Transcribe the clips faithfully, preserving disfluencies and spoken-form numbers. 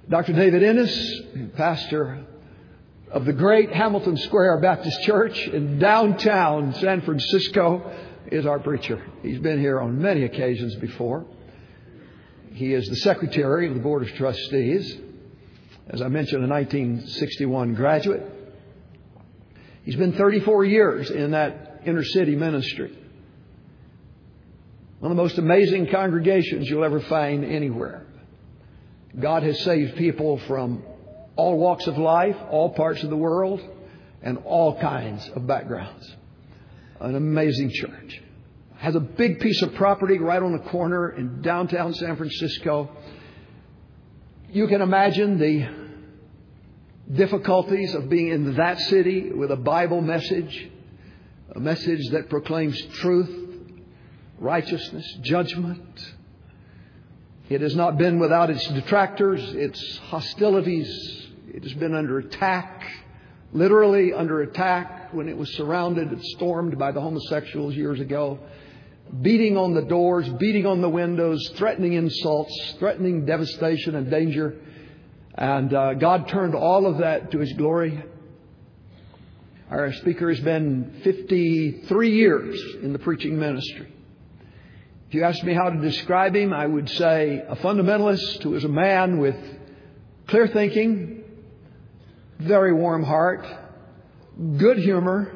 Doctor David Ennis, pastor of the great Hamilton Square Baptist Church in downtown San Francisco, is our preacher. He's been here on many occasions before. He is the secretary of the Board of Trustees. As I mentioned, a nineteen sixty-one graduate. He's been thirty-four years in that inner city ministry. One of the most amazing congregations you'll ever find anywhere. God has saved people from all walks of life, all parts of the world, and all kinds of backgrounds. An amazing church. Has a big piece of property right on the corner in downtown San Francisco. You can imagine the difficulties of being in that city with a Bible message, a message that proclaims truth, righteousness, judgment. It has not been without its detractors, its hostilities. It has been under attack, literally under attack when it was surrounded and stormed by the homosexuals years ago. Beating on the doors, beating on the windows, threatening insults, threatening devastation and danger. And uh, God turned all of that to His glory. Our speaker has been fifty-three years in the preaching ministry. If you ask me how to describe him, I would say a fundamentalist who is a man with clear thinking, very warm heart, good humor,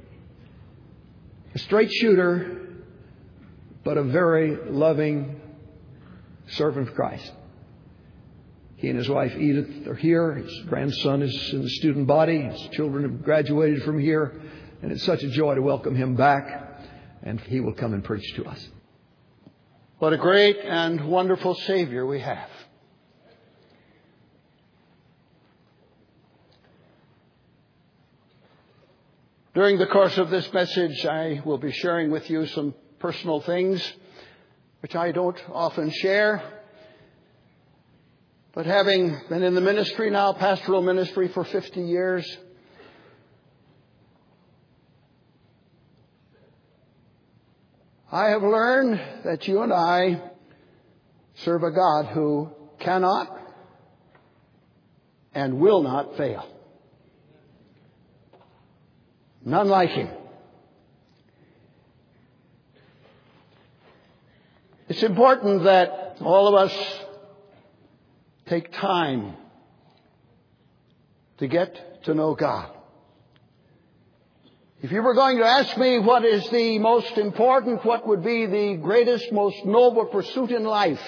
a straight shooter, but a very loving servant of Christ. He and his wife Edith are here. His grandson is in the student body. His children have graduated from here. And it's such a joy to welcome him back. And he will come and preach to us. What a great and wonderful Savior we have. During the course of this message, I will be sharing with you some personal things which I don't often share. But having been in the ministry now, pastoral ministry for fifty years, I have learned that you and I serve a God who cannot and will not fail. None like Him. It's important that all of us take time to get to know God. If you were going to ask me what is the most important, what would be the greatest, most noble pursuit in life,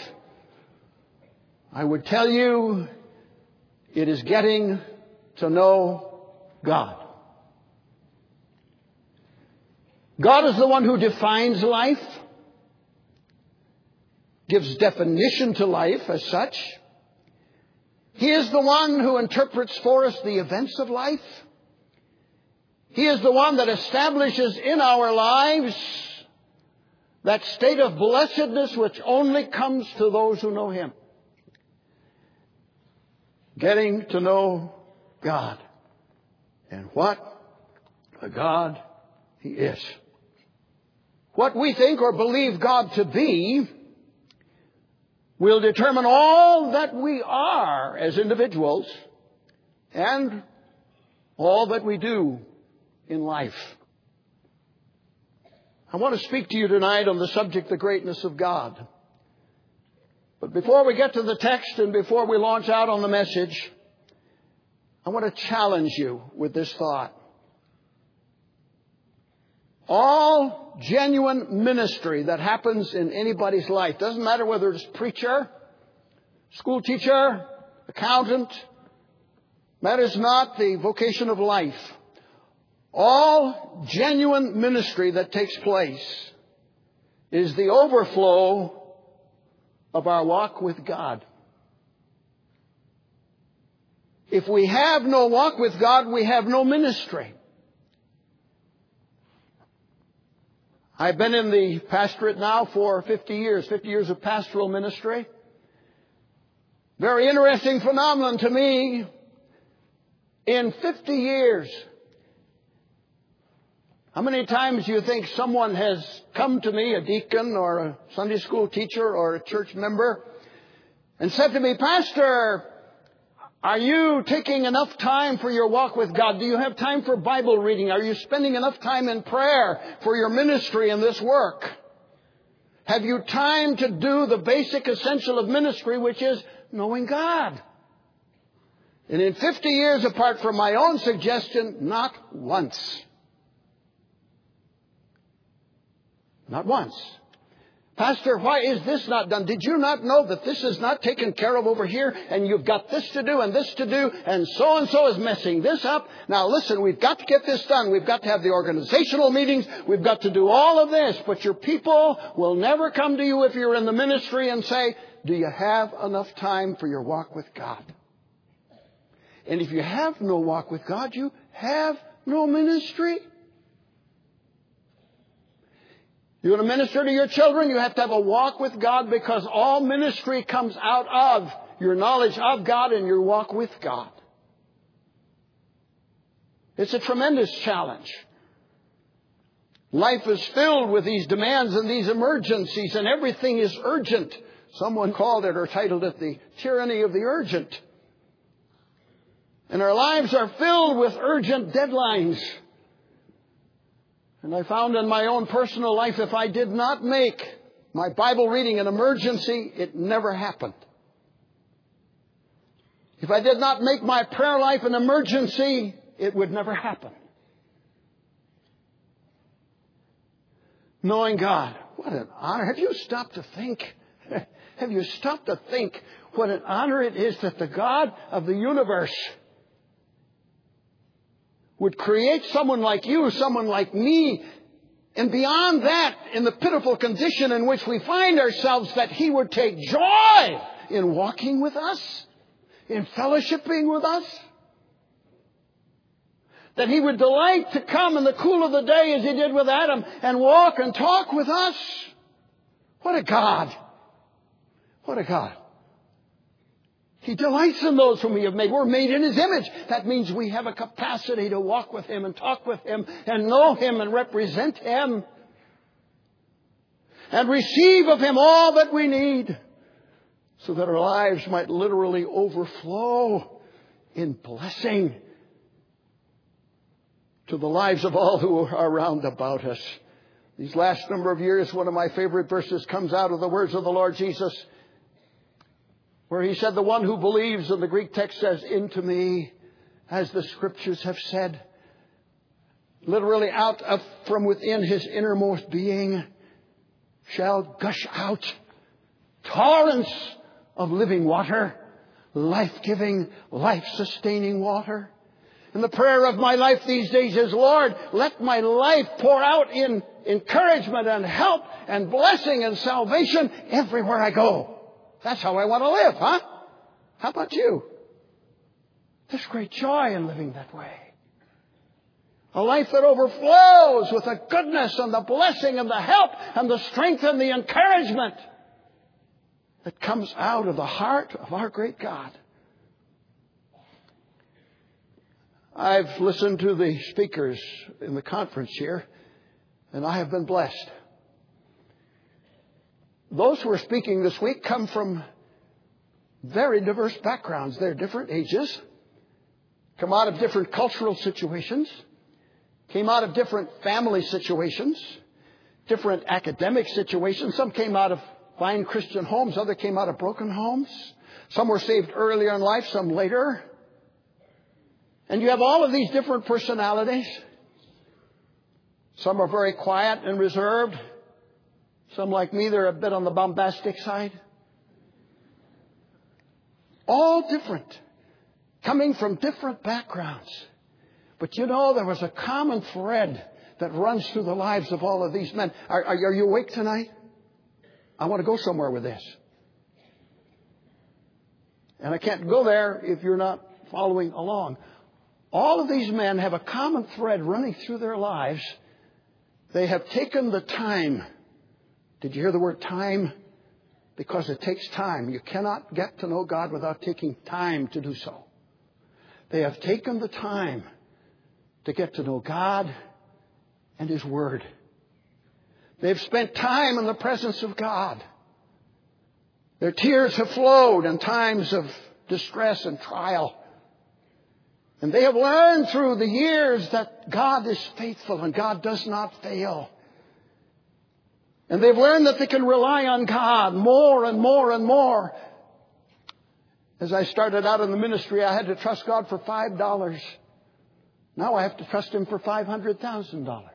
I would tell you it is getting to know God. God is the one who defines life, gives definition to life as such. He is the one who interprets for us the events of life. He is the one that establishes in our lives that state of blessedness which only comes to those who know Him. Getting to know God and what a God He is. What we think or believe God to be will determine all that we are as individuals and all that we do in life. I want to speak to you tonight on the subject, the greatness of God. But before we get to the text and before we launch out on the message, I want to challenge you with this thought. All genuine ministry that happens in anybody's life, doesn't matter whether it's preacher, school teacher, accountant, matters not the vocation of life. All genuine ministry that takes place is the overflow of our walk with God. If we have no walk with God, we have no ministry. I've been in the pastorate now for fifty years, fifty years of pastoral ministry. Very interesting phenomenon to me. In fifty years, how many times do you think someone has come to me, a deacon or a Sunday school teacher or a church member, and said to me, "Pastor, Are you taking enough time for your walk with God? Do you have time for Bible reading? Are you spending enough time in prayer for your ministry and this work? Have you time to do the basic essential of ministry, which is knowing God? And in fifty years, apart from my own suggestion, not once. Not once. Pastor, why is this not done? Did you not know that this is not taken care of over here? And you've got this to do and this to do. And so-and-so is messing this up. Now listen, we've got to get this done. We've got to have the organizational meetings. We've got to do all of this. But your people will never come to you if you're in the ministry and say, do you have enough time for your walk with God? And if you have no walk with God, you have no ministry. You want to minister to your children, you have to have a walk with God, because all ministry comes out of your knowledge of God and your walk with God. It's a tremendous challenge. Life is filled with these demands and these emergencies, and everything is urgent. Someone called it or titled it the tyranny of the urgent. And our lives are filled with urgent deadlines. And I found in my own personal life, if I did not make my Bible reading an emergency, it never happened. If I did not make my prayer life an emergency, it would never happen. Knowing God, what an honor. Have you stopped to think? Have you stopped to think what an honor it is that the God of the universe would create someone like you, someone like me, and beyond that, in the pitiful condition in which we find ourselves, that He would take joy in walking with us, in fellowshipping with us, that He would delight to come in the cool of the day as He did with Adam and walk and talk with us. What a God! What a God! He delights in those whom He has made. We're made in His image. That means we have a capacity to walk with Him and talk with Him and know Him and represent Him and receive of Him all that we need, so that our lives might literally overflow in blessing to the lives of all who are around about us. These last number of years, one of my favorite verses comes out of the words of the Lord Jesus, where He said, the one who believes, and the Greek text says, into me, as the Scriptures have said, literally out of from within his innermost being shall gush out torrents of living water, life-giving, life-sustaining water. And the prayer of my life these days is, Lord, let my life pour out in encouragement and help and blessing and salvation everywhere I go. That's how I want to live, huh? How about you? There's great joy in living that way. A life that overflows with the goodness and the blessing and the help and the strength and the encouragement that comes out of the heart of our great God. I've listened to the speakers in the conference here, and I have been blessed. Those who are speaking this week come from very diverse backgrounds. They're different ages, come out of different cultural situations, came out of different family situations, different academic situations. Some came out of fine Christian homes, others came out of broken homes. Some were saved earlier in life, some later. And you have all of these different personalities. Some are very quiet and reserved. Some, like me, they're a bit on the bombastic side. All different. Coming from different backgrounds. But you know, there was a common thread that runs through the lives of all of these men. Are, are, are you awake tonight? I want to go somewhere with this. And I can't go there if you're not following along. All of these men have a common thread running through their lives. They have taken the time. Did you hear the word time? Because it takes time. You cannot get to know God without taking time to do so. They have taken the time to get to know God and His Word. They've spent time in the presence of God. Their tears have flowed in times of distress and trial. And they have learned through the years that God is faithful and God does not fail. And they've learned that they can rely on God more and more and more. As I started out in the ministry, I had to trust God for five dollars. Now I have to trust Him for five hundred thousand dollars.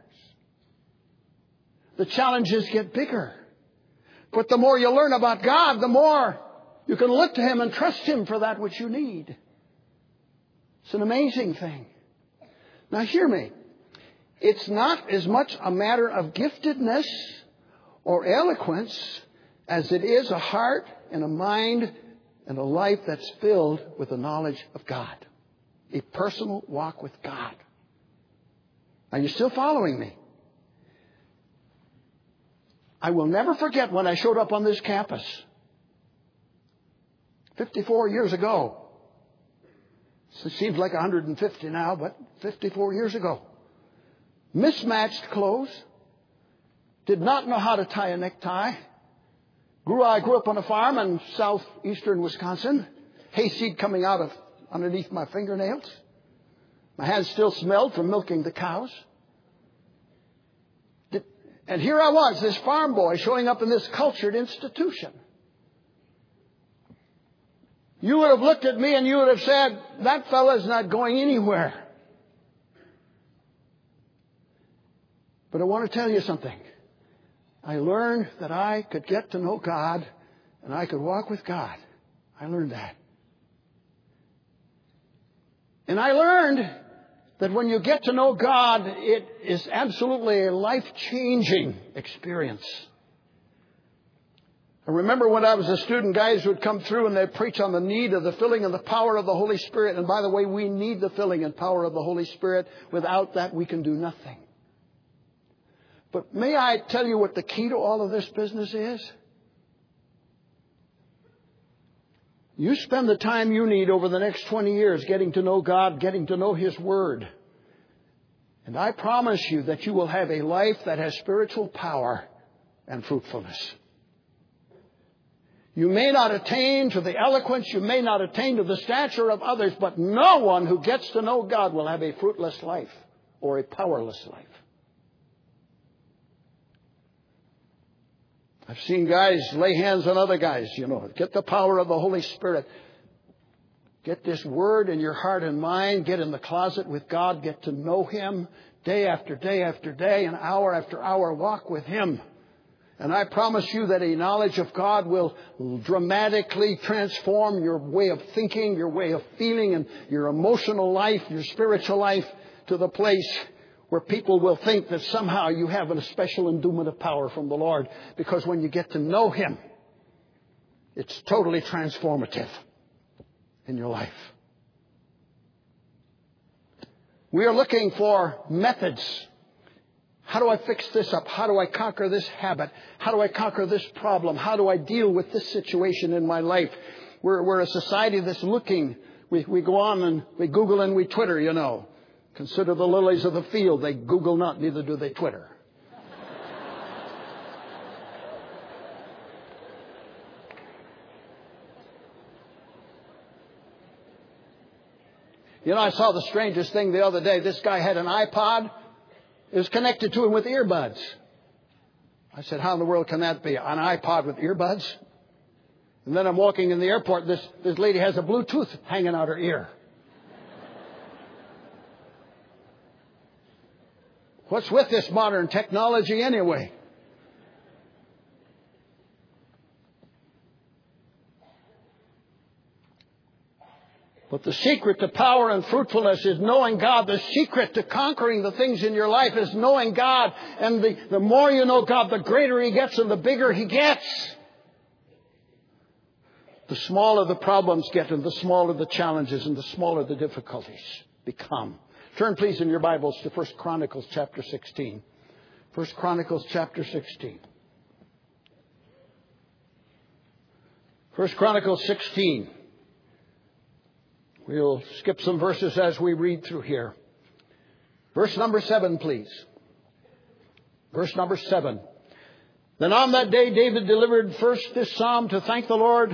The challenges get bigger. But the more you learn about God, the more you can look to Him and trust Him for that which you need. It's an amazing thing. Now hear me. It's not as much a matter of giftedness or eloquence as it is a heart and a mind and a life that's filled with the knowledge of God. A personal walk with God. Are you still following me? I will never forget when I showed up on this campus fifty-four years ago. It seems like one hundred fifty now, but fifty-four years ago. Mismatched clothes. Did not know how to tie a necktie. Grew, I grew up on a farm in southeastern Wisconsin. Hayseed coming out of underneath my fingernails. My hands still smelled from milking the cows. Did, and here I was, this farm boy, showing up in this cultured institution. You would have looked at me and you would have said, that fella's not going anywhere. But I want to tell you something. I learned that I could get to know God and I could walk with God. I learned that. And I learned that when you get to know God, it is absolutely a life-changing experience. I remember when I was a student, guys would come through and they'd preach on the need of the filling and the power of the Holy Spirit. And by the way, we need the filling and power of the Holy Spirit. Without that, we can do nothing. But may I tell you what the key to all of this business is? You spend the time you need over the next twenty years getting to know God, getting to know His Word. And I promise you that you will have a life that has spiritual power and fruitfulness. You may not attain to the eloquence, you may not attain to the stature of others, but no one who gets to know God will have a fruitless life or a powerless life. I've seen guys lay hands on other guys, you know. Get the power of the Holy Spirit. Get this Word in your heart and mind. Get in the closet with God. Get to know Him day after day after day and hour after hour. Walk with Him. And I promise you that a knowledge of God will dramatically transform your way of thinking, your way of feeling, and your emotional life, your spiritual life to the place where people will think that somehow you have a special endowment of power from the Lord. Because when you get to know Him, it's totally transformative in your life. We are looking for methods. How do I fix this up? How do I conquer this habit? How do I conquer this problem? How do I deal with this situation in my life? We're, we're a society that's looking. We, we go on and we Google and we Twitter, you know. Consider the lilies of the field. They Google not, neither do they Twitter. You know, I saw the strangest thing the other day. This guy had an iPod. It was connected to him with earbuds. I said, how in the world can that be? An iPod with earbuds? And then I'm walking in the airport. This, this lady has a Bluetooth hanging out her ear. What's with this modern technology anyway? But the secret to power and fruitfulness is knowing God. The secret to conquering the things in your life is knowing God. And the, the more you know God, the greater He gets and the bigger He gets. The smaller the problems get and the smaller the challenges and the smaller the difficulties become. Turn, please, in your Bibles to First Chronicles chapter sixteen. First Chronicles chapter sixteen. First Chronicles sixteen. We'll skip some verses as we read through here. Verse number seven, please. Verse number seven. Then on that day David delivered first this psalm to thank the Lord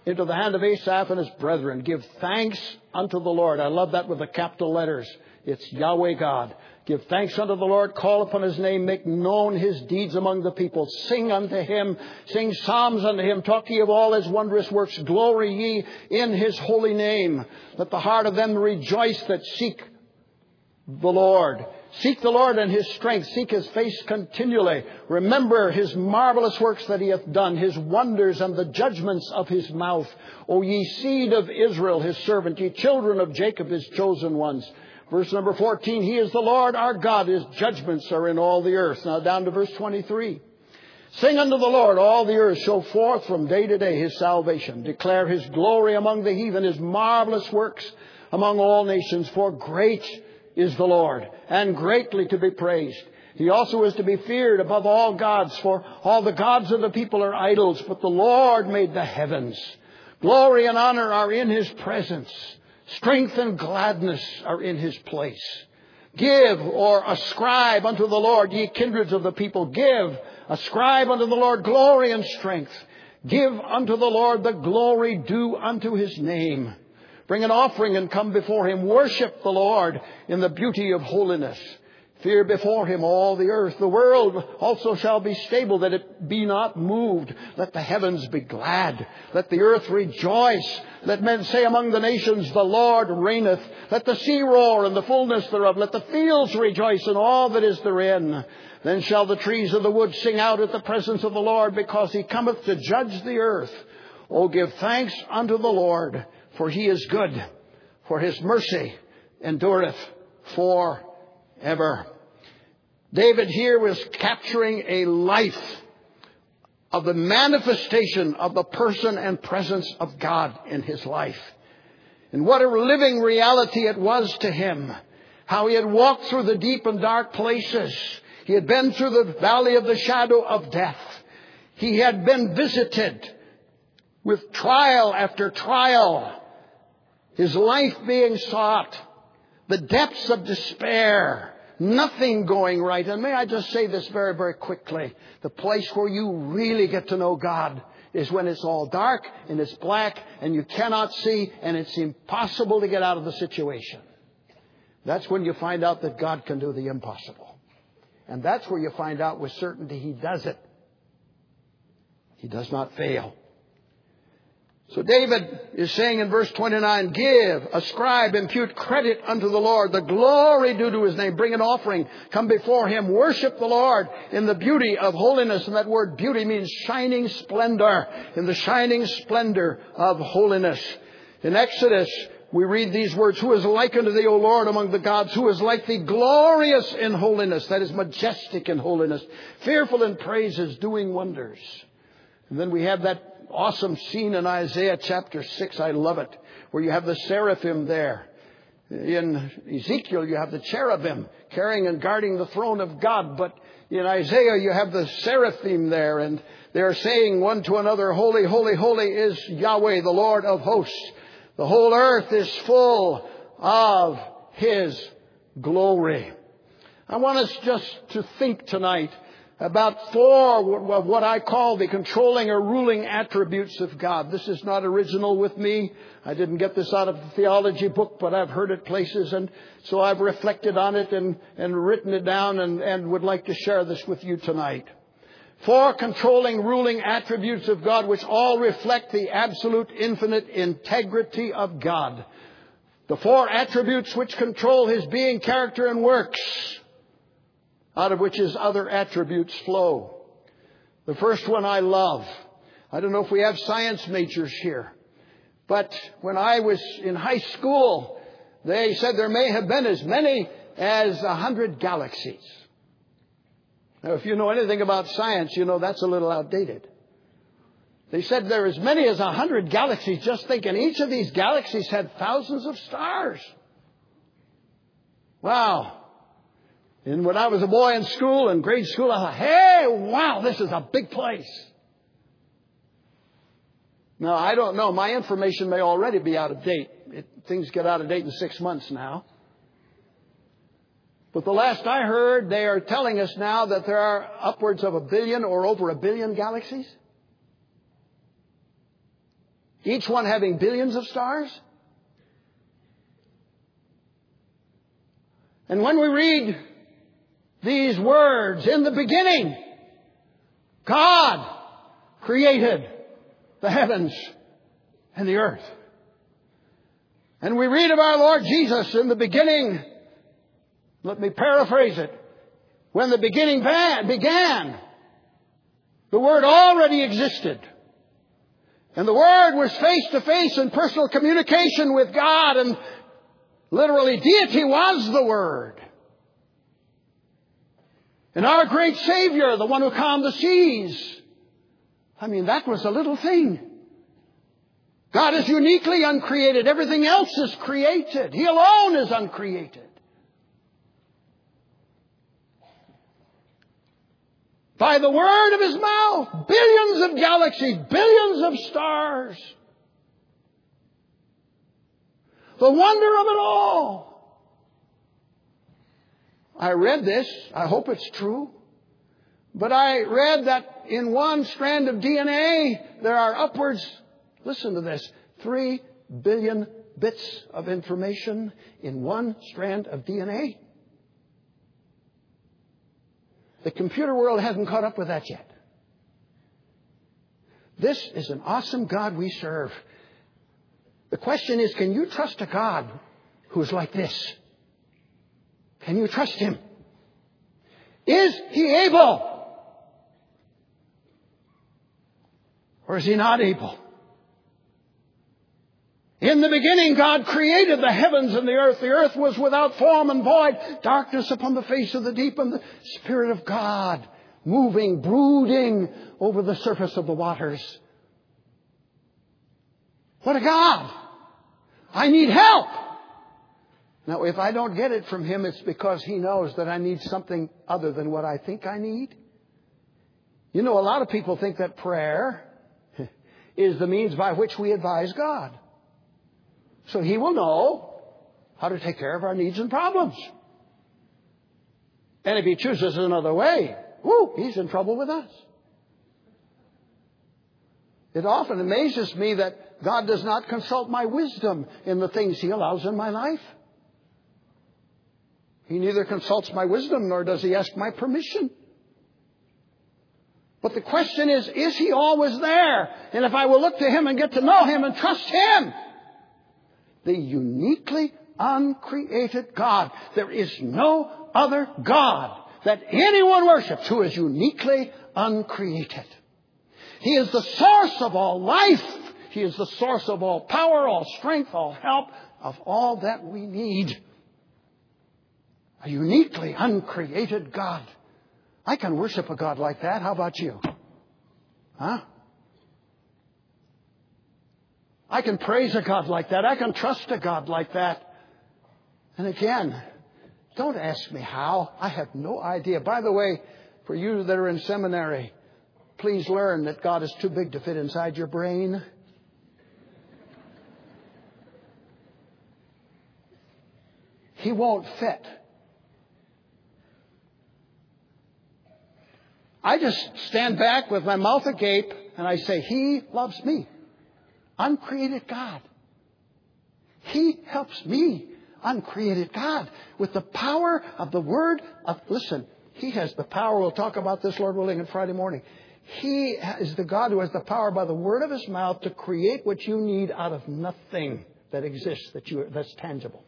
into the hand of Asaph and his brethren. Give thanks unto the Lord. I love that with the capital letters. It's Yahweh God. Give thanks unto the Lord. Call upon his name. Make known his deeds among the people. Sing unto him. Sing psalms unto him. Talk ye of all his wondrous works. Glory ye in his holy name. Let the heart of them rejoice that seek the Lord. Seek the Lord and his strength. Seek his face continually. Remember his marvelous works that he hath done, his wonders and the judgments of his mouth. O ye seed of Israel, his servant, ye children of Jacob, his chosen ones. Verse number fourteen, he is the Lord our God. His judgments are in all the earth. Now down to verse twenty-three. Sing unto the Lord, all the earth. Show forth from day to day his salvation. Declare his glory among the heathen, his marvelous works among all nations. For great is the Lord, and greatly to be praised. He also is to be feared above all gods, for all the gods of the people are idols, but the Lord made the heavens. Glory and honor are in his presence. Strength and gladness are in his place. Give or ascribe unto the Lord, ye kindreds of the people. Give, ascribe unto the Lord glory and strength. Give unto the Lord the glory due unto his name. Bring an offering and come before him. Worship the Lord in the beauty of holiness. Fear before him all the earth. The world also shall be stable, that it be not moved. Let the heavens be glad. Let the earth rejoice. Let men say among the nations, the Lord reigneth. Let the sea roar and the fullness thereof. Let the fields rejoice and all that is therein. Then shall the trees of the wood sing out at the presence of the Lord, because he cometh to judge the earth. O give thanks unto the Lord, for he is good, for his mercy endureth forever. David here was capturing a life of the manifestation of the person and presence of God in his life. And what a living reality it was to him. How he had walked through the deep and dark places. He had been through the valley of the shadow of death. He had been visited with trial after trial. His life being sought. The depths of despair. Nothing going right. And may I just say this very, very quickly. The place where you really get to know God is when it's all dark and it's black and you cannot see and it's impossible to get out of the situation. That's when you find out that God can do the impossible. And that's where you find out with certainty he does it. He does not fail. So David is saying in verse twenty-nine, give, ascribe, impute credit unto the Lord, the glory due to his name. Bring an offering, come before him, worship the Lord in the beauty of holiness. And that word beauty means shining splendor, in the shining splendor of holiness. In Exodus, we read these words, who is like unto thee, O Lord, among the gods? Who is like thee, glorious in holiness, that is majestic in holiness, fearful in praises, doing wonders. And then we have that awesome scene in Isaiah chapter six. I love it. Where you have the seraphim there. In Ezekiel, you have the cherubim carrying and guarding the throne of God. But in Isaiah, you have the seraphim there. And they're saying one to another, holy, holy, holy is Yahweh, the Lord of hosts. The whole earth is full of his glory. I want us just to think tonight about four of what I call the controlling or ruling attributes of God. This is not original with me. I didn't get this out of the theology book, but I've heard it places. And so I've reflected on it and, and written it down and, and would like to share this with you tonight. Four controlling, ruling attributes of God, which all reflect the absolute, infinite integrity of God. The four attributes which control his being, character, and works, out of which his other attributes flow. The first one I love. I don't know if we have science majors here. But when I was in high school, they said there may have been as many as a hundred galaxies. Now, if you know anything about science, you know that's a little outdated. They said there are as many as a hundred galaxies. Just think, and each of these galaxies had thousands of stars. Wow. And when I was a boy in school, in grade school, I thought, hey, wow, this is a big place. Now, I don't know. My information may already be out of date. It, things get out of date in six months now. But the last I heard, they are telling us now that there are upwards of a billion or over a billion galaxies. Each one having billions of stars. And when we read these words, in the beginning, God created the heavens and the earth. And we read of our Lord Jesus in the beginning. Let me paraphrase it. When the beginning began, the Word already existed. And the Word was face to face in personal communication with God. And literally, deity was the Word. And our great Savior, the one who calmed the seas. I mean, that was a little thing. God is uniquely uncreated. Everything else is created. He alone is uncreated. By the word of His mouth, billions of galaxies, billions of stars. The wonder of it all. I read this. I hope it's true. But I read that in one strand of D N A, there are upwards, listen to this, three billion bits of information in one strand of D N A. The computer world hasn't caught up with that yet. This is an awesome God we serve. The question is, can you trust a God who is like this? Can you trust Him? Is He able? Or is He not able? In the beginning, God created the heavens and the earth. The earth was without form and void. Darkness upon the face of the deep, and the Spirit of God moving, brooding over the surface of the waters. What a God! I need help! Now, if I don't get it from Him, it's because He knows that I need something other than what I think I need. You know, a lot of people think that prayer is the means by which we advise God. So He will know how to take care of our needs and problems. And if He chooses another way, whoo, He's in trouble with us. It often amazes me that God does not consult my wisdom in the things He allows in my life. He neither consults my wisdom nor does He ask my permission. But the question is, is He always there? And if I will look to Him and get to know Him and trust Him, the uniquely uncreated God, there is no other God that anyone worships who is uniquely uncreated. He is the source of all life. He is the source of all power, all strength, all help, of all that we need. A uniquely uncreated God. I can worship a God like that. How about you? Huh? I can praise a God like that. I can trust a God like that. And again, don't ask me how. I have no idea. By the way, for you that are in seminary, please learn that God is too big to fit inside your brain. He won't fit. I just stand back with my mouth agape and I say, He loves me. Uncreated God. He helps me, uncreated God, with the power of the Word of, listen, He has the power, we'll talk about this, Lord willing, on Friday morning. He is the God who has the power by the word of His mouth to create what you need out of nothing that exists, that you, that's tangible.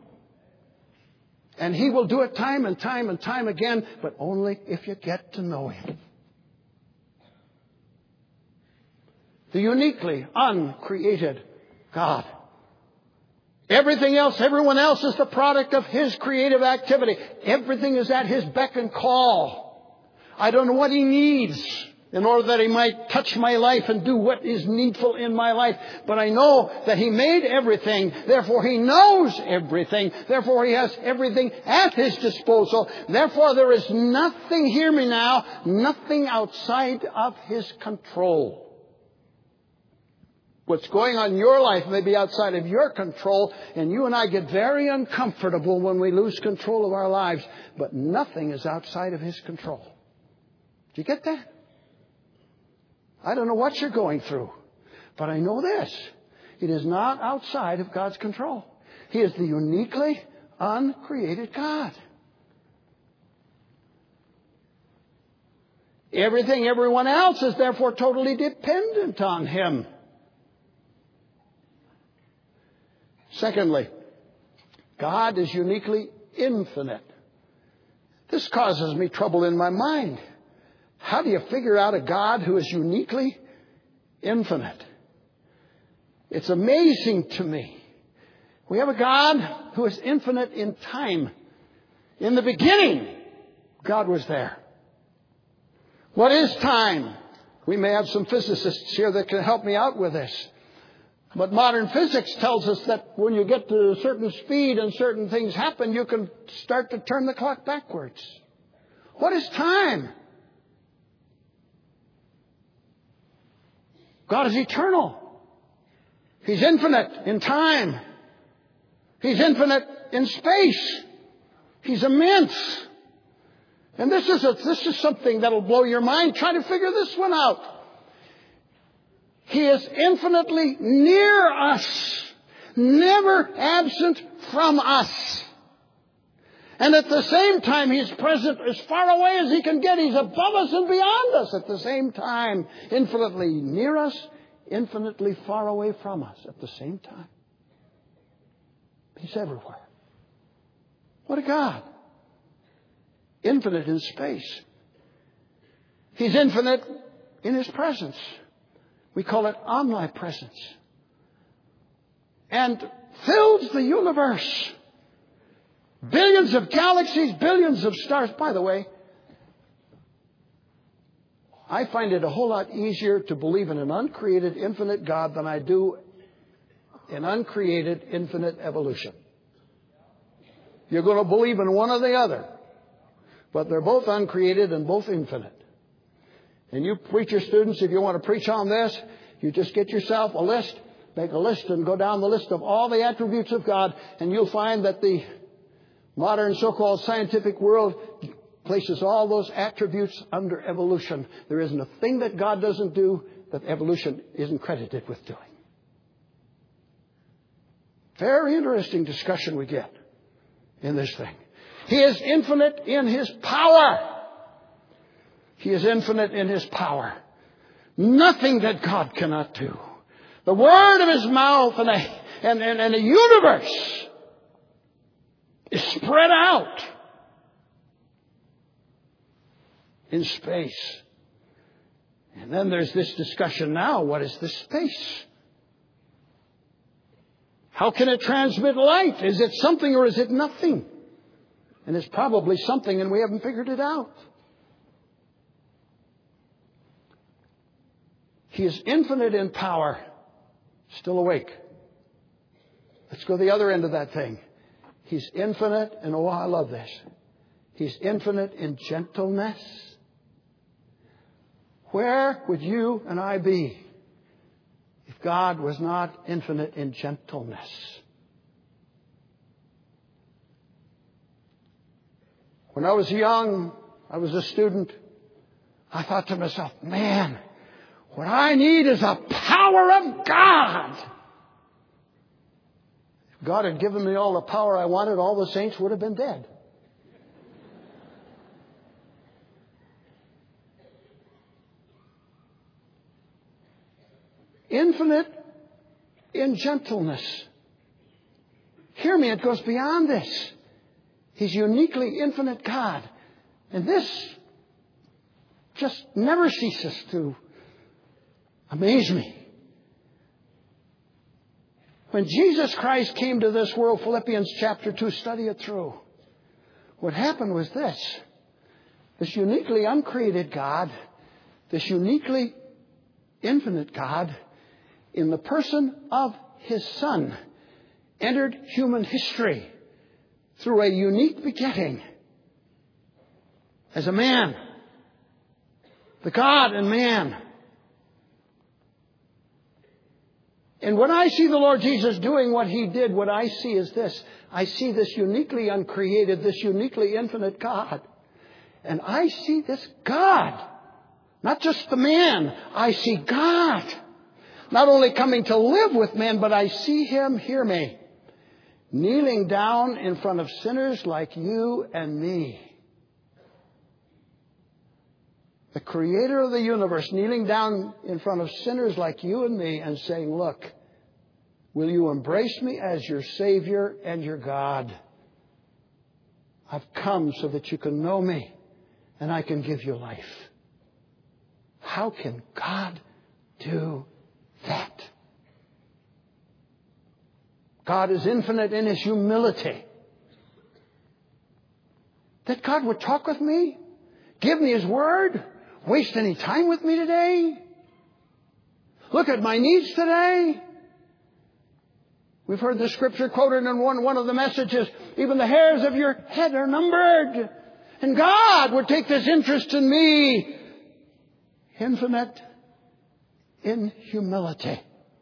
And He will do it time and time and time again, but only if you get to know Him. The uniquely uncreated God. Everything else, everyone else is the product of His creative activity. Everything is at His beck and call. I don't know what He needs in order that He might touch my life and do what is needful in my life. But I know that He made everything. Therefore, He knows everything. Therefore, He has everything at His disposal. Therefore, there is nothing, hear me now, nothing outside of His control. What's going on in your life may be outside of your control, and you and I get very uncomfortable when we lose control of our lives. But nothing is outside of His control. Do you get that? I don't know what you're going through, But I know this. It is not outside of God's control. He is the uniquely uncreated God. Everything, everyone else is therefore totally dependent on Him. Secondly, God is uniquely infinite. This causes me trouble in my mind. How do you figure out a God who is uniquely infinite? It's amazing to me. We have a God who is infinite in time. In the beginning, God was there. What is time? We may have some physicists here that can help me out with this. But modern physics tells us that when you get to a certain speed and certain things happen, you can start to turn the clock backwards. What is time? God is eternal. He's infinite in time. He's infinite in space. He's immense. And this is a, this is something that'll blow your mind. Try to figure this one out. He is infinitely near us, never absent from us. And at the same time, He's present as far away as He can get. He's above us and beyond us at the same time. Infinitely near us, infinitely far away from us at the same time. He's everywhere. What a God. Infinite in space. He's infinite in His presence. We call it omnipresence. And fills the universe. Billions of galaxies, billions of stars. By the way, I find it a whole lot easier to believe in an uncreated, infinite God than I do in uncreated, infinite evolution. You're going to believe in one or the other. But they're both uncreated and both infinite. And you preacher students, if you want to preach on this, you just get yourself a list, make a list and go down the list of all the attributes of God, and you'll find that the modern so-called scientific world places all those attributes under evolution. There isn't a thing that God doesn't do that evolution isn't credited with doing. Very interesting discussion we get in this thing. He is infinite in His power. He is infinite in His power. Nothing that God cannot do. The word of His mouth and a, and, and, and a universe is spread out in space. And then there's this discussion now. What is this space? How can it transmit light? Is it something or is it nothing? And it's probably something and we haven't figured it out. He is infinite in power, still awake. Let's go to the other end of that thing. He's infinite, and oh, I love this. He's infinite in gentleness. Where would you and I be if God was not infinite in gentleness? When I was young, I was a student, I thought to myself, man, what I need is the power of God. If God had given me all the power I wanted, all the saints would have been dead. Infinite in gentleness. Hear me, it goes beyond this. He's uniquely infinite God. And this just never ceases to amaze me. When Jesus Christ came to this world, Philippians chapter two, study it through. What happened was this. This uniquely uncreated God, this uniquely infinite God, in the person of His Son, entered human history through a unique begetting as a man. The God and man. And when I see the Lord Jesus doing what He did, what I see is this. I see this uniquely uncreated, this uniquely infinite God. And I see this God. Not just the man. I see God. not only coming to live with men, but I see Him, hear me, kneeling down in front of sinners like you and me. The Creator of the universe kneeling down in front of sinners like you and me and saying, look, will you embrace me as your Savior and your God? I've come so that you can know me and I can give you life. How can God do that? God is infinite in His humility. That God would talk with me, give me His Word, waste any time with me today, look at my needs today. We've heard the Scripture quoted in one, one of the messages, even the hairs of your head are numbered. And God would take this interest in me, infinite in humility.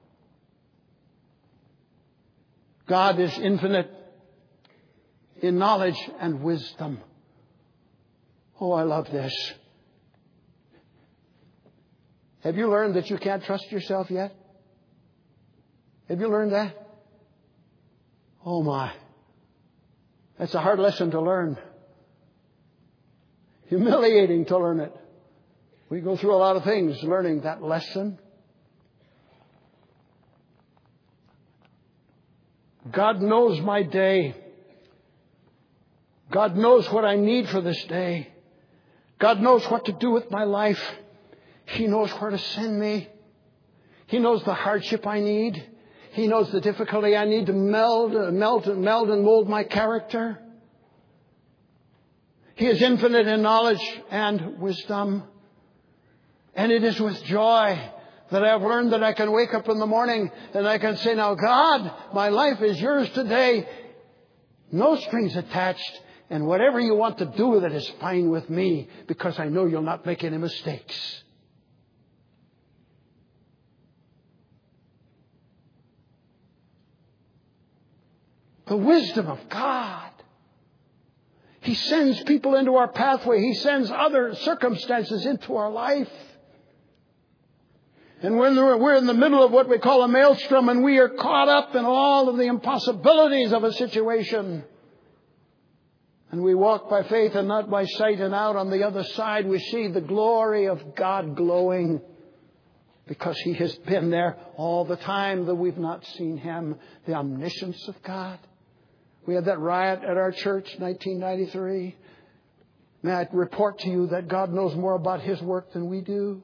God is infinite in knowledge and wisdom. Oh, I love this. Have you learned that you can't trust yourself yet? Have you learned that? Oh my. That's a hard lesson to learn. Humiliating to learn it. We go through a lot of things learning that lesson. God knows my day. God knows what I need for this day. God knows what to do with my life. He knows where to send me. He knows the hardship I need. He knows the difficulty I need to meld, melt, meld and mold my character. He is infinite in knowledge and wisdom. And it is with joy that I have learned that I can wake up in the morning and I can say, now God, my life is yours today. No strings attached. And whatever you want to do with it is fine with me because I know you'll not make any mistakes. The wisdom of God. He sends people into our pathway. He sends other circumstances into our life. And when we're in the middle of what we call a maelstrom and we are caught up in all of the impossibilities of a situation, and we walk by faith and not by sight, and out on the other side we see the glory of God glowing because He has been there all the time that we've not seen Him. The omniscience of God. We had that riot at our church in nineteen ninety-three. May I report to you that God knows more about His work than we do.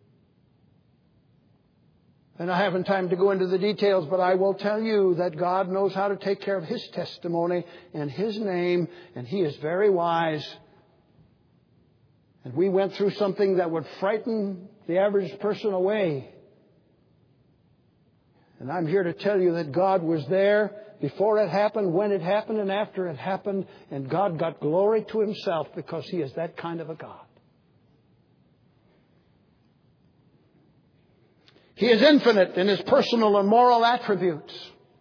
And I haven't time to go into the details, but I will tell you that God knows how to take care of His testimony and His name, and He is very wise. And we went through something that would frighten the average person away. And I'm here to tell you that God was there before it happened, when it happened, and after it happened. And God got glory to Himself because He is that kind of a God. He is infinite in His personal and moral attributes.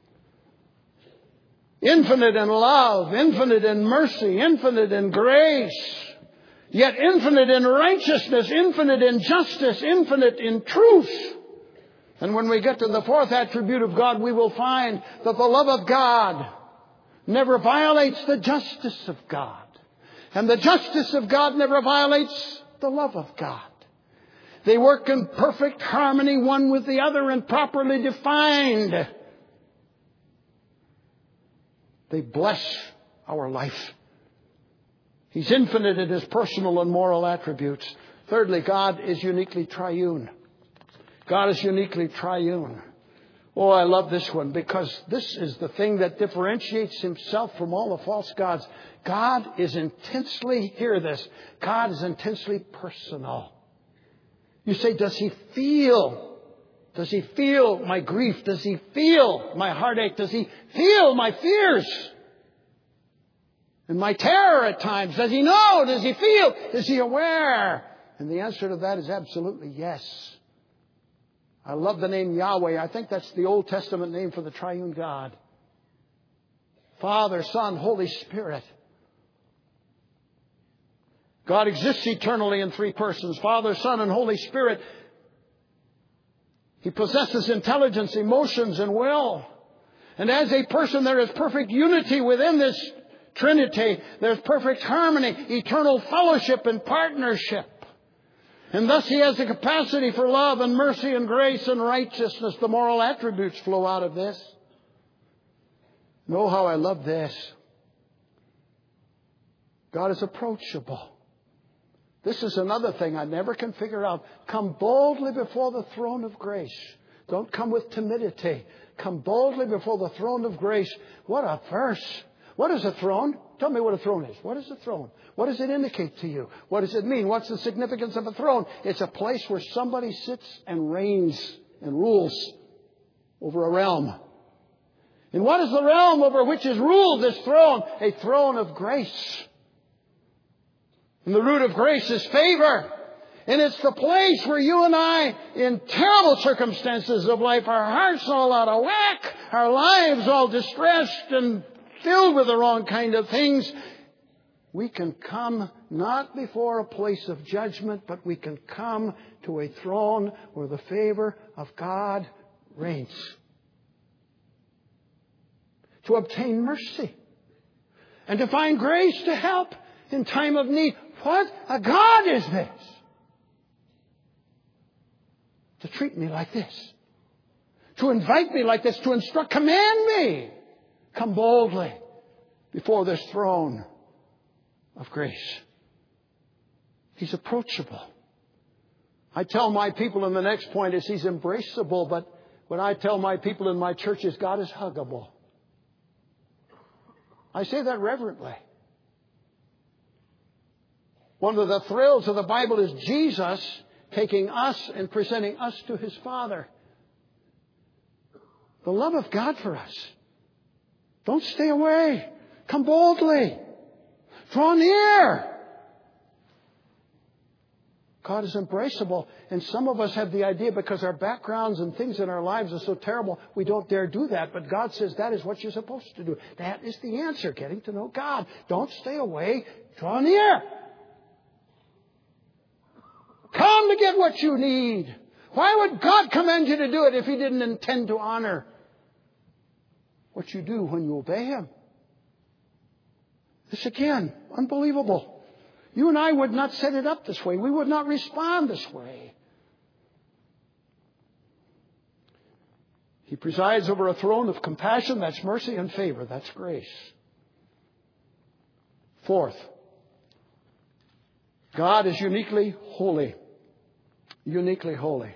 Infinite in love, infinite in mercy, infinite in grace. Yet infinite in righteousness, infinite in justice, infinite in truth. And when we get to the fourth attribute of God, we will find that the love of God never violates the justice of God. And the justice of God never violates the love of God. They work in perfect harmony, one with the other, and properly defined. They bless our life. He's infinite in His personal and moral attributes. Thirdly, God is uniquely triune. God is uniquely triune. Oh, I love this one because this is the thing that differentiates Himself from all the false gods. God is intensely, hear this, God is intensely personal. You say, does He feel? Does He feel my grief? Does He feel my heartache? Does He feel my fears? And my terror at times? Does He know? Does He feel? Is He aware? And the answer to that is absolutely yes. I love the name Yahweh. I think that's the Old Testament name for the triune God. Father, Son, Holy Spirit. God exists eternally in three persons, Father, Son, and Holy Spirit. He possesses intelligence, emotions, and will. And as a person, there is perfect unity within this Trinity. There's perfect harmony, eternal fellowship and partnership. And thus He has the capacity for love and mercy and grace and righteousness. The moral attributes flow out of this. Know how I love this. God is approachable. This is another thing I never can figure out. Come boldly before the throne of grace. Don't come with timidity. Come boldly before the throne of grace. What a verse. What is a throne? Tell me what a throne is. What is a throne? What does it indicate to you? What does it mean? What's the significance of a throne? It's a place where somebody sits and reigns and rules over a realm. And what is the realm over which is ruled, this throne? A throne of grace. And the root of grace is favor. And it's the place where you and I, in terrible circumstances of life, our hearts all out of whack, our lives all distressed and filled with the wrong kind of things, we can come not before a place of judgment, but we can come to a throne where the favor of God reigns. To obtain mercy. And to find grace to help in time of need. What a God is this? To treat me like this. To invite me like this. To instruct, command me. Come boldly before this throne of grace. He's approachable. I tell my people, and the next point is He's embraceable, but when I tell my people in my churches, God is huggable. I say that reverently. One of the thrills of the Bible is Jesus taking us and presenting us to His Father. The love of God for us. Don't stay away. Come boldly. Draw near. God is embraceable. And some of us have the idea because our backgrounds and things in our lives are so terrible, we don't dare do that. But God says that is what you're supposed to do. That is the answer, getting to know God. Don't stay away. Draw near. Come to get what you need. Why would God command you to do it if He didn't intend to honor what you do when you obey Him? This again, unbelievable. You and I would not set it up this way. We would not respond this way. He presides over a throne of compassion. That's mercy, and favor. That's grace. Fourth, God is uniquely holy. Uniquely holy.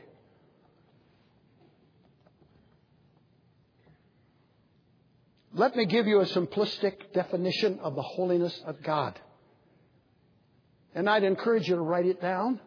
Let me give you a simplistic definition of the holiness of God. And I'd encourage you to write it down.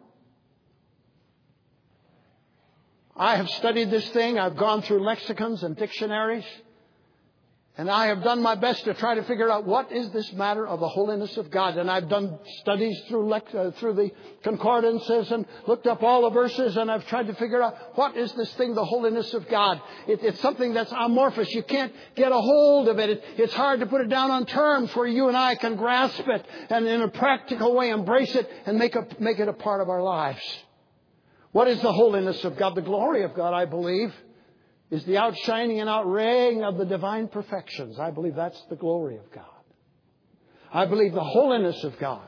I have studied this thing. I've gone through lexicons and dictionaries. And I have done my best to try to figure out what is this matter of the holiness of God. And I've done studies through uh, through the concordances and looked up all the verses, and I've tried to figure out what is this thing, the holiness of God. It, it's something that's amorphous. You can't get a hold of it. it. It's hard to put it down on terms where you and I can grasp it and in a practical way embrace it and make, a, make it a part of our lives. What is the holiness of God? The glory of God, I believe, is the outshining and outraying of the divine perfections. I believe that's the glory of God. I believe the holiness of God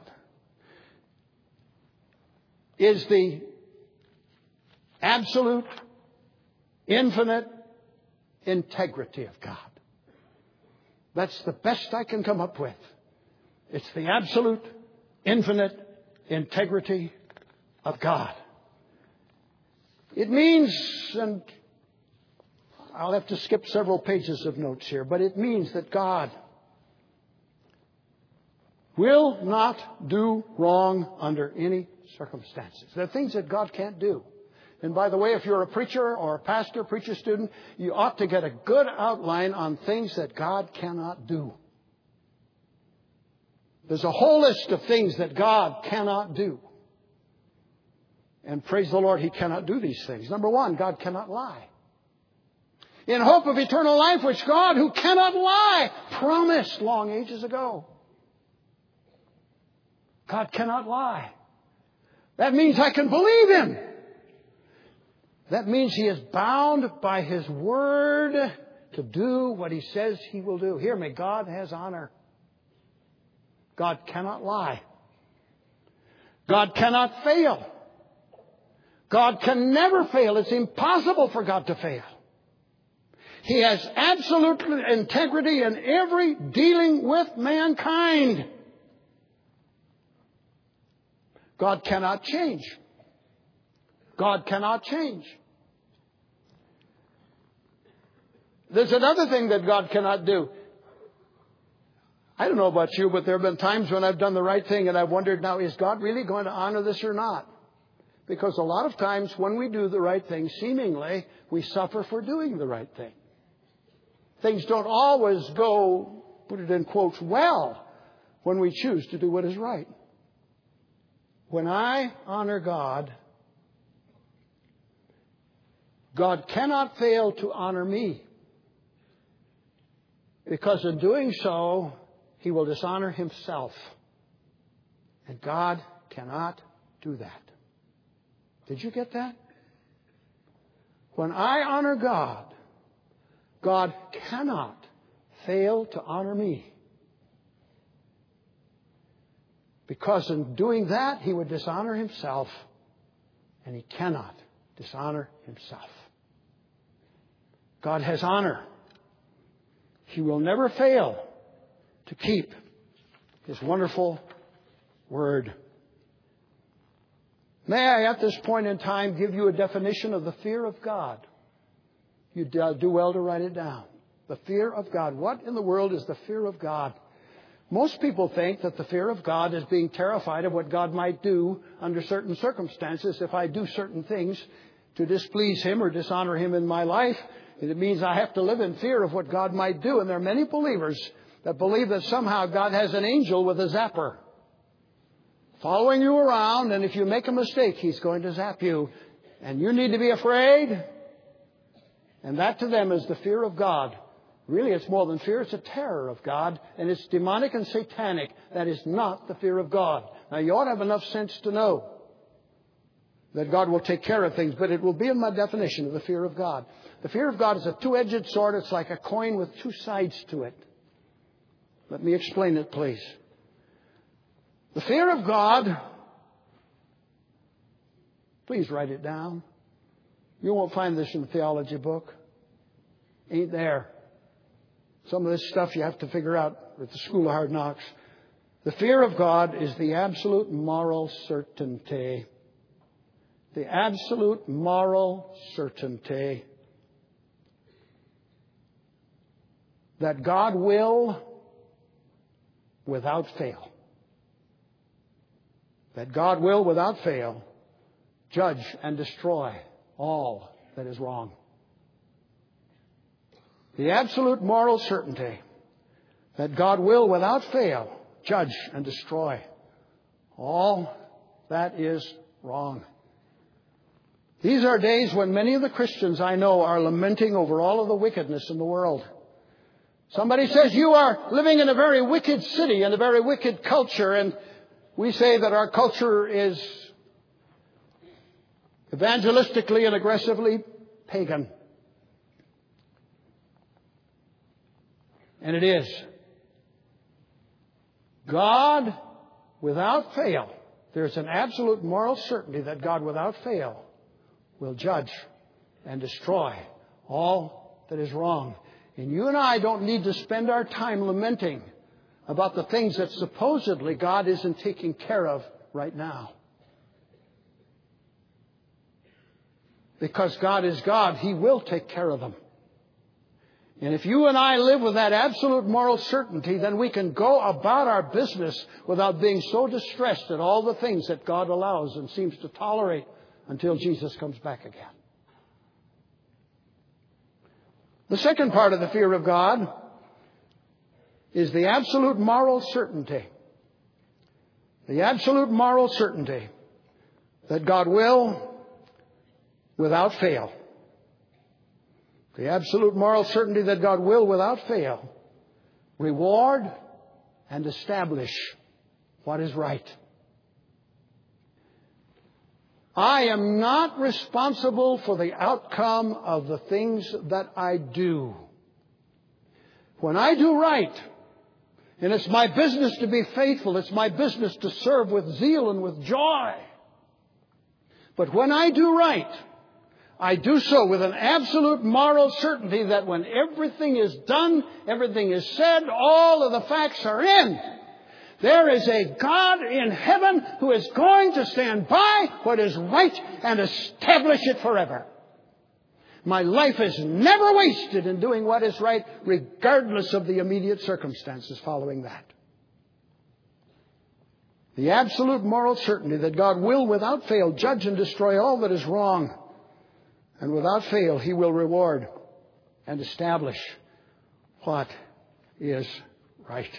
is the absolute, infinite integrity of God. That's the best I can come up with. It's the absolute, infinite integrity of God. It means, and I'll have to skip several pages of notes here, but it means that God will not do wrong under any circumstances. There are things that God can't do. And by the way, if you're a preacher or a pastor, preacher student, you ought to get a good outline on things that God cannot do. There's a whole list of things that God cannot do. And praise the Lord, He cannot do these things. Number one, God cannot lie. In hope of eternal life, which God, who cannot lie, promised long ages ago. God cannot lie. That means I can believe Him. That means he is bound by his word to do what he says he will do. Hear me, God has honor. God cannot lie. God cannot fail. God can never fail. It's impossible for God to fail. He has absolute integrity in every dealing with mankind. God cannot change. God cannot change. There's another thing that God cannot do. I don't know about you, but there have been times when I've done the right thing and I've wondered, now, is God really going to honor this or not? Because a lot of times when we do the right thing, seemingly, we suffer for doing the right thing. Things don't always go, put it in quotes, well, when we choose to do what is right. When I honor God, God cannot fail to honor me. Because in doing so, he will dishonor himself. And God cannot do that. Did you get that? When I honor God, God cannot fail to honor me. Because in doing that, he would dishonor himself. And he cannot dishonor himself. God has honor. He will never fail to keep his wonderful word. May I, at this point in time, give you a definition of the fear of God? You do well to write it down. The fear of God. What in the world is the fear of God? Most people think that the fear of God is being terrified of what God might do under certain circumstances. If I do certain things to displease him or dishonor him in my life, it means I have to live in fear of what God might do. And there are many believers that believe that somehow God has an angel with a zapper following you around, and if you make a mistake, he's going to zap you. And you need to be afraid. And that to them is the fear of God. Really, it's more than fear. It's a terror of God. And it's demonic and satanic. That is not the fear of God. Now, you ought to have enough sense to know that God will take care of things. But it will be in my definition of the fear of God. The fear of God is a two-edged sword. It's like a coin with two sides to it. Let me explain it, please. The fear of God, please write it down. You won't find this in the theology book. Ain't there. Some of this stuff you have to figure out at the School of Hard Knocks. The fear of God is the absolute moral certainty. The absolute moral certainty that God will, without fail, that God will, without fail, judge and destroy all that is wrong. The absolute moral certainty that God will, without fail, judge and destroy all that is wrong. These are days when many of the Christians I know are lamenting over all of the wickedness in the world. Somebody says, you are living in a very wicked city and a very wicked culture, and we say that our culture is evangelistically and aggressively pagan. And it is. God, without fail, there's an absolute moral certainty that God, without fail, will judge and destroy all that is wrong. And you and I don't need to spend our time lamenting about the things that supposedly God isn't taking care of right now. Because God is God, he will take care of them. And if you and I live with that absolute moral certainty, then we can go about our business without being so distressed at all the things that God allows and seems to tolerate until Jesus comes back again. The second part of the fear of God is the absolute moral certainty. The absolute moral certainty that God will, without fail. The absolute moral certainty that God will, without fail, reward and establish what is right. I am not responsible for the outcome of the things that I do. When I do right, and it's my business to be faithful, it's my business to serve with zeal and with joy. But when I do right, I do so with an absolute moral certainty that when everything is done, everything is said, all of the facts are in, there is a God in heaven who is going to stand by what is right and establish it forever. My life is never wasted in doing what is right, regardless of the immediate circumstances following that. The absolute moral certainty that God will, without fail, judge and destroy all that is wrong. And without fail, He will reward and establish what is right.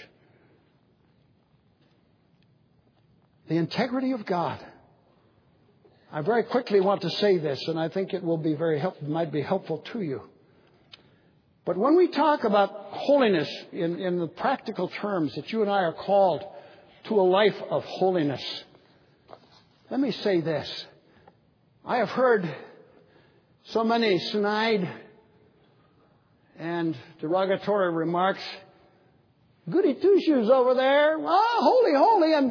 The integrity of God. I very quickly want to say this, and I think it will be very help, might be helpful to you. But when we talk about holiness in, in the practical terms that you and I are called to a life of holiness, let me say this. I have heard so many snide and derogatory remarks. Goody two-shoes over there. Oh, holy, holy. And,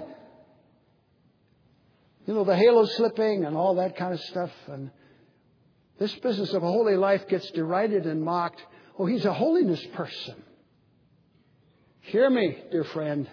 you know, the halo slipping and all that kind of stuff. And this business of a holy life gets derided and mocked. Oh, he's a holiness person. Hear me, dear friend.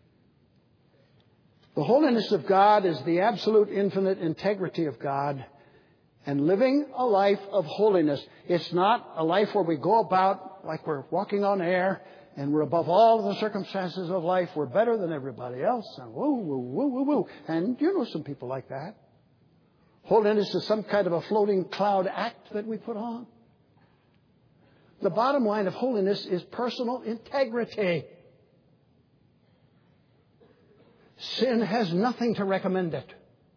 The holiness of God is the absolute infinite integrity of God. And living a life of holiness. It's not a life where we go about like we're walking on air and we're above all the circumstances of life. We're better than everybody else. And woo, woo, woo, woo, woo. And you know some people like that. Holiness is some kind of a floating cloud act that we put on. The bottom line of holiness is personal integrity. Sin has nothing to recommend it.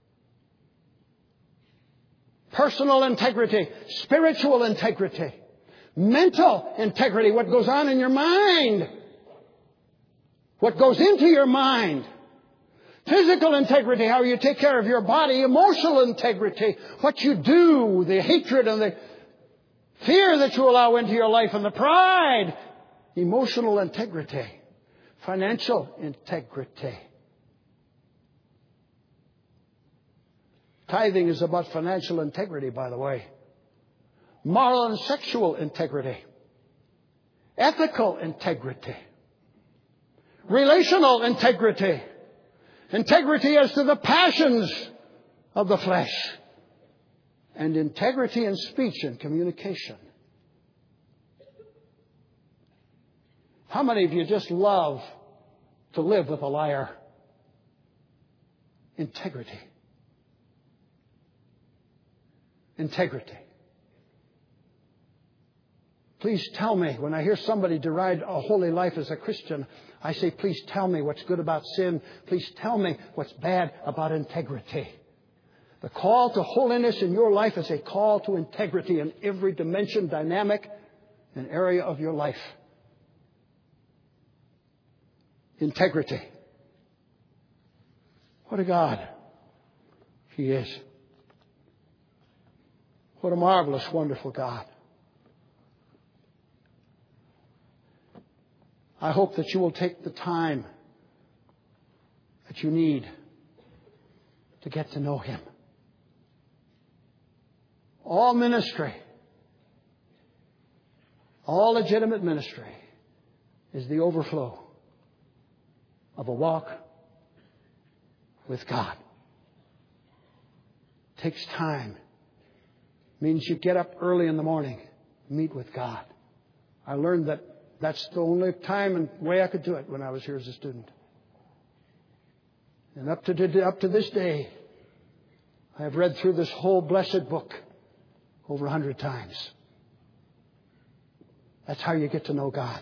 Personal integrity, spiritual integrity, mental integrity, what goes on in your mind, what goes into your mind, physical integrity, how you take care of your body, emotional integrity, what you do, the hatred and the fear that you allow into your life and the pride, emotional integrity, financial integrity. Tithing is about financial integrity, by the way. Moral and sexual integrity. Ethical integrity. Relational integrity. Integrity as to the passions of the flesh. And integrity in speech and communication. How many of you just love to live with a liar? Integrity. Integrity. Please tell me, when I hear somebody deride a holy life as a Christian, I say, please tell me what's good about sin. Please tell me what's bad about integrity. The call to holiness in your life is a call to integrity in every dimension, dynamic, and area of your life. Integrity. What a God He is. What a marvelous, wonderful God. I hope that you will take the time that you need to get to know Him. All ministry, all legitimate ministry is the overflow of a walk with God. It takes time. Means you get up early in the morning, meet with God. I learned that that's the only time and way I could do it when I was here as a student. And up to, up to this day, I have read through this whole blessed book over a hundred times. That's how you get to know God.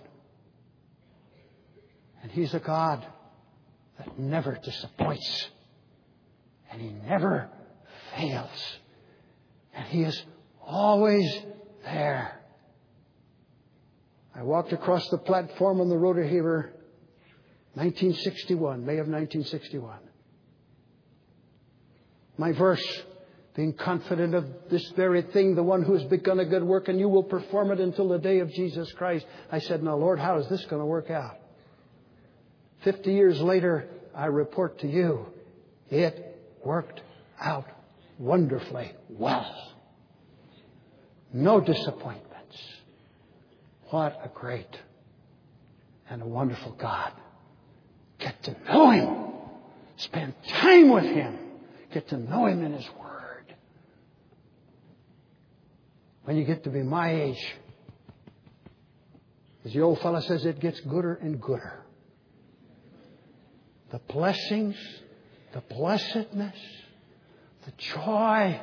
And He's a God that never disappoints. And He never fails. And He is always there. I walked across the platform on the road to Heber, nineteen sixty-one, May of nineteen sixty-one. My verse being confident of this very thing, the one who has begun a good work, and you will perform it until the day of Jesus Christ. I said, now, Lord, how is this going to work out? Fifty years later, I report to you, it worked out wonderfully well. No disappointments. What a great and a wonderful God. Get to know Him. Spend time with Him. Get to know Him in His Word. When you get to be my age, as the old fellow says, it gets gooder and gooder. The blessings, the blessedness, the joy,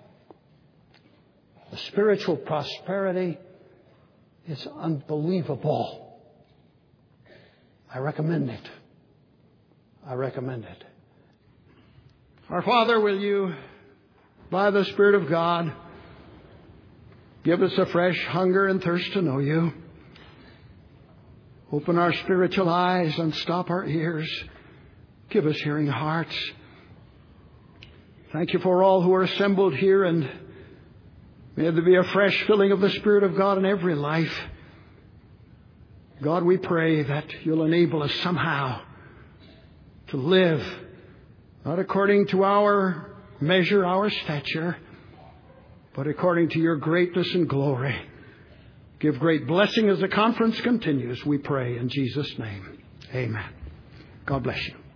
the spiritual prosperity is unbelievable. I recommend it. I recommend it. Our Father, will you, by the Spirit of God, give us a fresh hunger and thirst to know you. Open our spiritual eyes and stop our ears. Give us hearing hearts. Thank you for all who are assembled here, and may there be a fresh filling of the Spirit of God in every life. God, we pray that you'll enable us somehow to live not according to our measure, our stature, but according to your greatness and glory. Give great blessing as the conference continues, we pray in Jesus' name. Amen. God bless you.